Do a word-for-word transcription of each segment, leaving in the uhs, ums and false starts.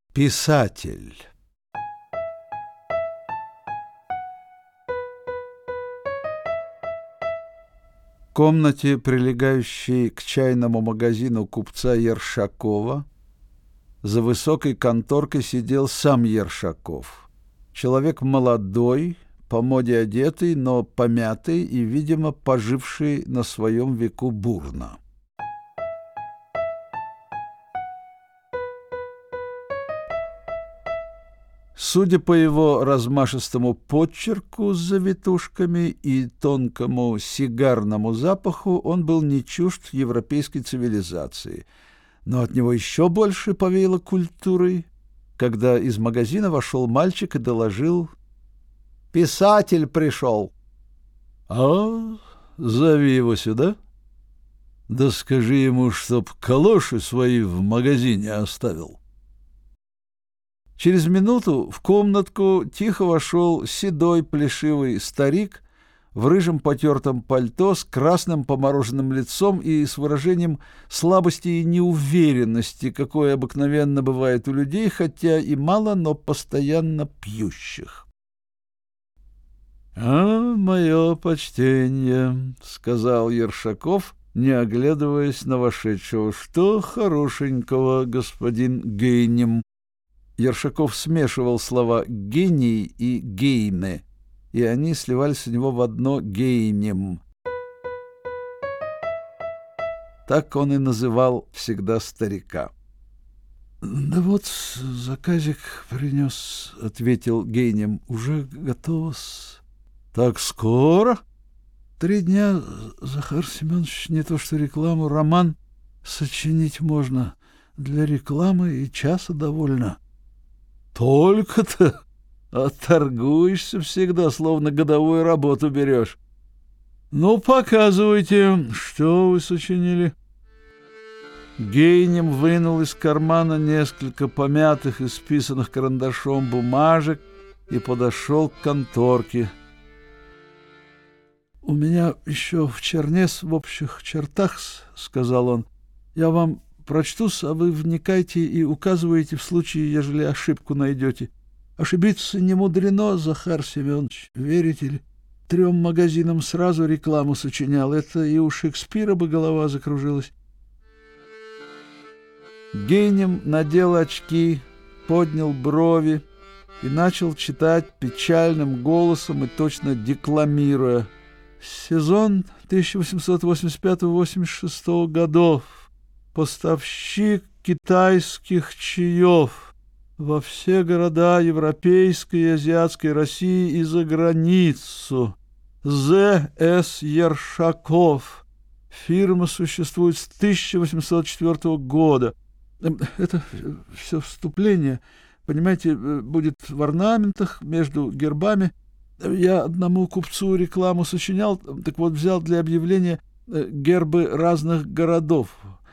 Писатель. В комнате, прилегающей к чайному магазину купца Ершакова, за высокой конторкой сидел сам Ершаков. Человек молодой, по моде одетый, но помятый и, видимо, поживший на своем веку бурно. Судя по его размашистому подчерку с завитушками и тонкому сигарному запаху, он был не чужд европейской цивилизации. Но от него еще больше повеяло культурой, когда из магазина вошел мальчик и доложил: «Писатель пришел». «А, зови его сюда. Да скажи ему, чтоб калоши свои в магазине оставил». Через минуту в комнатку тихо вошел седой плешивый старик в рыжем потертом пальто с красным помороженным лицом и с выражением слабости и неуверенности, какое обыкновенно бывает у людей, хотя и мало, но постоянно пьющих. «А, мое почтение», — сказал Ершаков, не оглядываясь на вошедшего. «Что хорошенького, господин Гейнем?» Ершаков смешивал слова «гений» и «гейне», и они сливались у него в одно «гейнем». Так он и называл всегда старика. «Да вот заказик принес», — ответил Гейнем. «Уже готово-с». «Так скоро?» «Три дня, Захар Семенович, не то что рекламу, роман сочинить можно. Для рекламы и часа довольно». «Только-то? А торгуешься всегда, словно годовую работу берешь. Ну, показывайте, что вы сочинили». Гейнем вынул из кармана несколько помятых и списанных карандашом бумажек и подошел к конторке. «У меня еще в чернес в общих чертах, — сказал он, — я вам прочту-с, а вы вникайте и указываете в случае, ежели ошибку найдете. Ошибиться не мудрено, Захар Семенович, верите ли? Трем магазинам сразу рекламу сочинял. Это и у Шекспира бы голова закружилась». Гейнем надел очки, поднял брови и начал читать печальным голосом и точно декламируя. «Сезон тысяча восемьсот восемьдесят пятого — восемьдесят шестого годов. Поставщик китайских чаев во все города Европейской и Азиатской России и за границу. З С Ершаков. Фирма существует с тысяча восемьсот четвёртого года». Это все вступление, понимаете, будет в орнаментах между гербами. Я одному купцу рекламу сочинял, так вот взял для объявления гербы разных городов.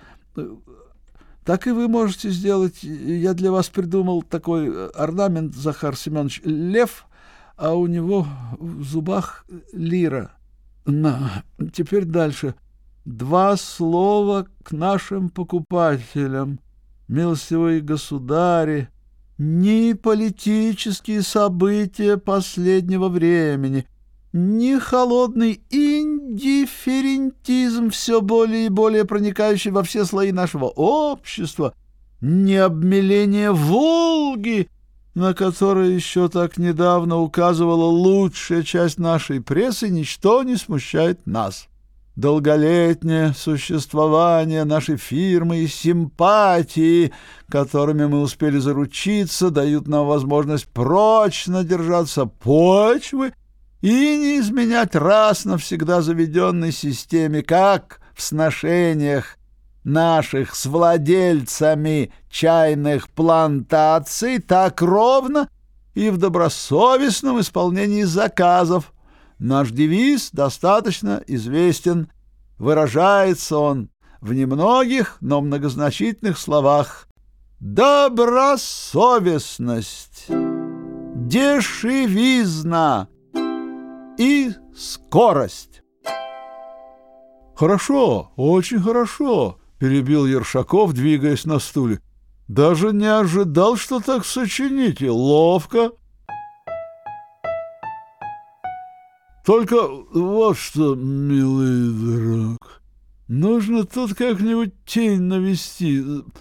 Так и вы можете сделать. Я для вас придумал такой орнамент, Захар Семенович. Лев, а у него в зубах лира. На, теперь дальше. Два слова к нашим покупателям. Милостивые государи, ни политические события последнего времени, ни холодный индифферентизм, все более и более проникающий во все слои нашего общества, ни обмеление Волги, на которое еще так недавно указывала лучшая часть нашей прессы, ничто не смущает нас. Долголетнее существование нашей фирмы и симпатии, которыми мы успели заручиться, дают нам возможность прочно держаться почвы и не изменять раз навсегда заведенной системе как в сношениях наших с владельцами чайных плантаций, так ровно и в добросовестном исполнении заказов. Наш девиз достаточно известен. Выражается он в немногих, но многозначительных словах: добросовестность, дешевизна и скорость. «Хорошо, очень хорошо», — перебил Ершаков, двигаясь на стуле. Даже не ожидал, что так сочините. Ловко. Только вот что, милый друг, нужно тут как-нибудь тень навести,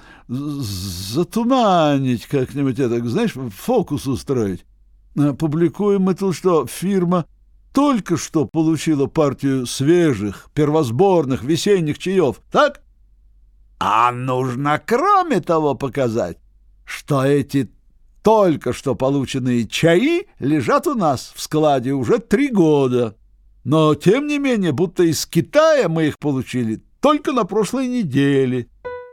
затуманить как-нибудь это, знаешь, фокус устроить. Публикуем мы тут, что фирма только что получила партию свежих, первосборных весенних чаев, так? А нужно кроме того показать, что эти только что полученные чаи лежат у нас в складе уже три года. Но, тем не менее, будто из Китая мы их получили только на прошлой неделе.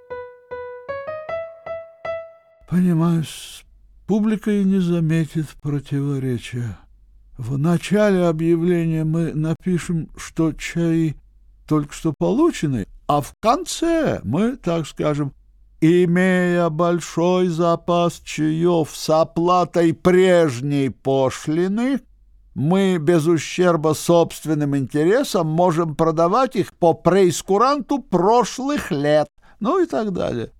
Понимаю, публика и не заметит противоречия. В начале объявления мы напишем, что чаи только что получены, а в конце мы, так скажем, имея большой запас чаев с оплатой прежней пошлины, мы без ущерба собственным интересам можем продавать их по преискуранту прошлых лет, ну и так далее.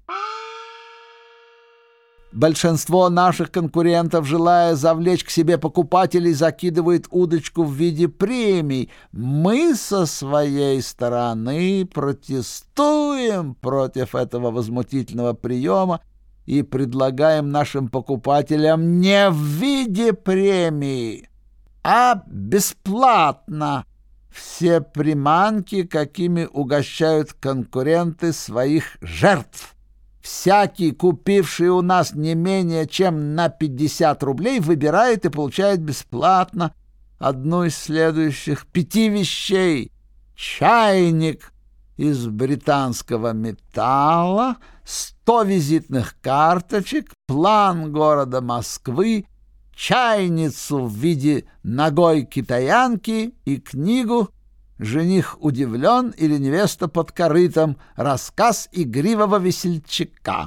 Большинство наших конкурентов, желая завлечь к себе покупателей, закидывает удочку в виде премий. Мы со своей стороны протестуем против этого возмутительного приема и предлагаем нашим покупателям не в виде премии, а бесплатно все приманки, какими угощают конкуренты своих жертв. Всякий, купивший у нас не менее чем на пятьдесят рублей, выбирает и получает бесплатно одну из следующих пяти вещей: чайник из британского металла, сто визитных карточек, план города Москвы, чайницу в виде ногой китаянки и книгу «Жених удивлен» или «Невеста под корытом. Рассказ игривого весельчака».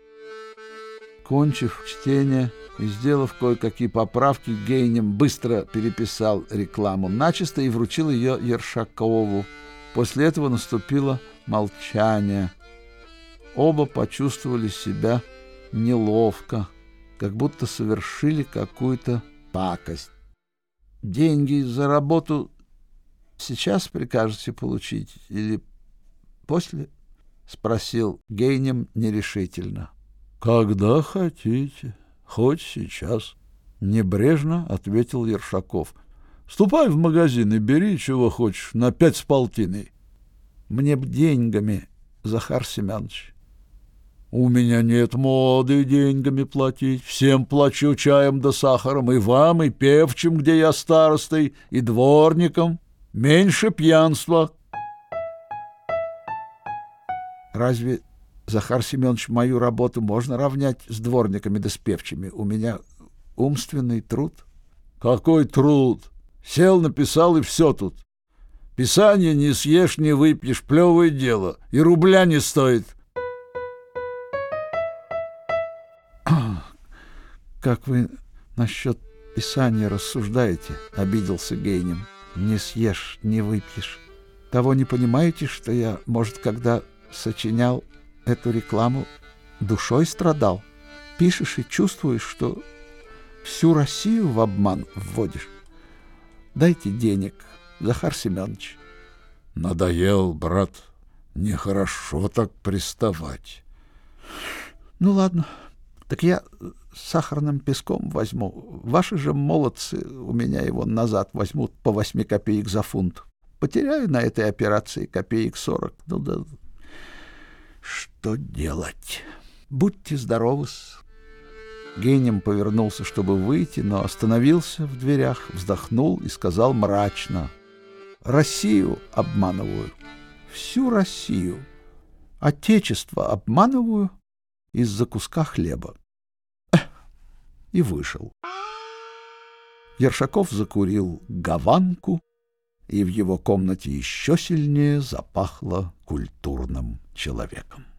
Кончив чтение и сделав кое-какие поправки, Гейнем быстро переписал рекламу начисто и вручил ее Ершакову. После этого наступило молчание. Оба почувствовали себя неловко, как будто совершили какую-то пакость. «Деньги за работу сейчас прикажете получить или после?» — спросил Гейнем нерешительно. «Когда хотите, хоть сейчас», — небрежно ответил Ершаков. «Ступай в магазин и бери, чего хочешь, на пять с полтиной». «Мне б деньгами, Захар Семенович». «У меня нет моды деньгами платить. Всем плачу чаем да сахаром, и вам, и певчим, где я старостой, и дворником. Меньше пьянства». «Разве, Захар Семенович, мою работу можно равнять с дворниками да с певчими? У меня умственный труд». «Какой труд? Сел, написал, и все тут. Писание не съешь, не выпьешь, плевое дело, и рубля не стоит». «Как вы насчет писания рассуждаете?» — обиделся Гейнем. «Не съешь, не выпьешь. Того не понимаете, что я, может, когда сочинял эту рекламу, душой страдал? Пишешь и чувствуешь, что всю Россию в обман вводишь. Дайте денег, Захар Семенович». «Надоел, брат. Нехорошо так приставать». «Ну ладно, так я сахарным песком возьму. Ваши же молодцы у меня его назад возьмут по восьми копеек за фунт. Потеряю на этой операции копеек сорок. Ну да что делать? Будьте здоровы-с». Гейнем повернулся, чтобы выйти, но остановился в дверях, вздохнул и сказал мрачно: «Россию обманываю, всю Россию. Отечество обманываю из-за куска хлеба». И вышел. Ершаков закурил гаванку, и в его комнате еще сильнее запахло культурным человеком.